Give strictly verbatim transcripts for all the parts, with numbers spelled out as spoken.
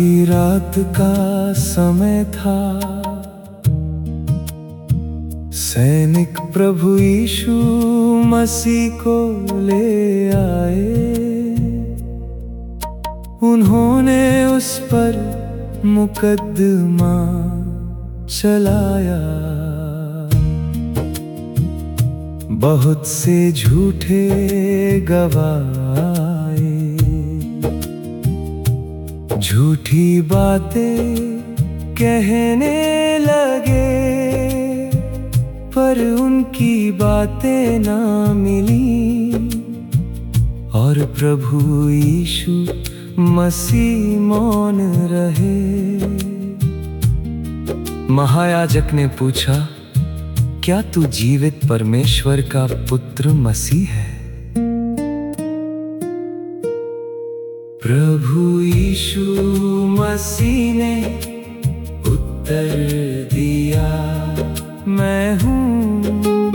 आधी रात का समय था, सैनिक प्रभु यीशु मसीह को ले आए। उन्होंने उस पर मुकद्दमा चलाया। बहुत से झूठे गवाह आए, झूठी बातें कहने लगे, पर उनकी बातें ना मिली और प्रभु यीशु मसीह मौन रहे। महायाजक ने पूछा, क्या तू जीवित परमेश्वर का पुत्र मसीह है? प्रभु यीशु मसीह ने उत्तर दिया, मैं हूँ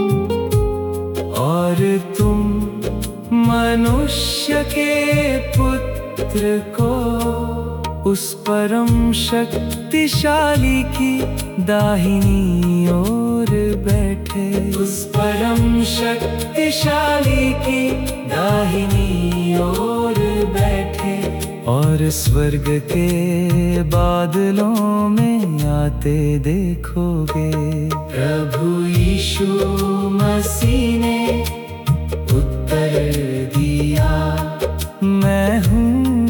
और तुम मनुष्य के पुत्र को उस परम शक्तिशाली की दाहिनी ओर बैठे, उस परम शक्तिशाली की दाहिनी ओर बैठे और स्वर्ग के बादलों में आते देखोगे। प्रभु यीशु मसीह ने उत्तर दिया, मैं हूँ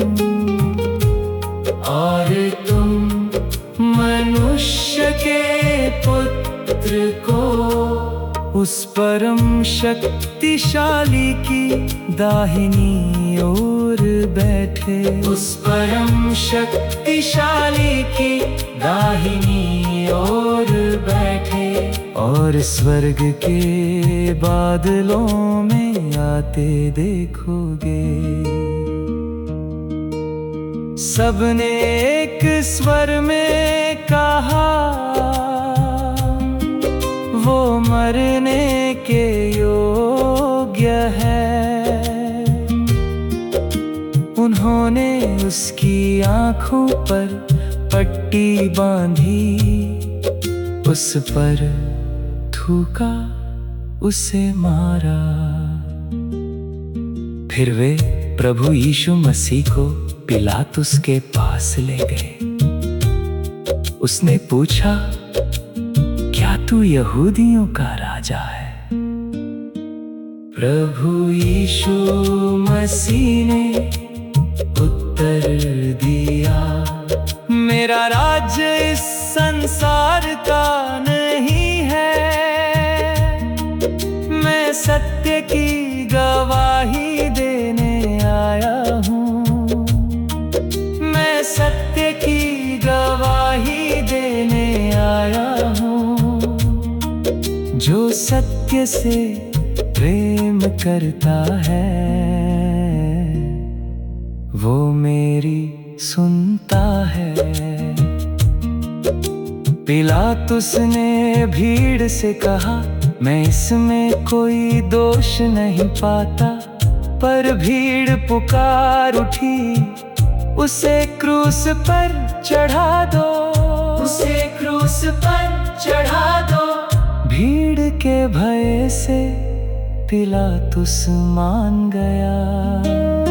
और तुम मनुष्य के पुत्र को उस परम शक्तिशाली की दाहिनी ओर बैठे, उस परम शक्तिशाली की दाहिनी ओर बैठे और स्वर्ग के बादलों में आते देखोगे। सबने एक स्वर में कहा, वो मरने के योग्य है। उन्होंने उसकी आँखों पर पट्टी बांधी, उस पर थूका, उसे मारा। फिर वे प्रभु यीशु मसीह को पिलातुस के पास ले गए। उसने पूछा, क्या तू यहूदियों का राजा है? प्रभु यीशु मसीह ने उत्तर दिया, मेरा राज्य इस संसार का नहीं है। मैं सत्य की गवाही देने आया हूँ, मैं सत्य की गवाही देने आया हूँ। जो सत्य से प्रेम करता है, वो मेरी सुनता है। पिलातुस ने भीड़ से कहा, मैं इसमें कोई दोष नहीं पाता। पर भीड़ पुकार उठी, उसे क्रूस पर चढ़ा दो, उसे क्रूस पर चढ़ा दो। भीड़ के भय से पिलातुस मान गया।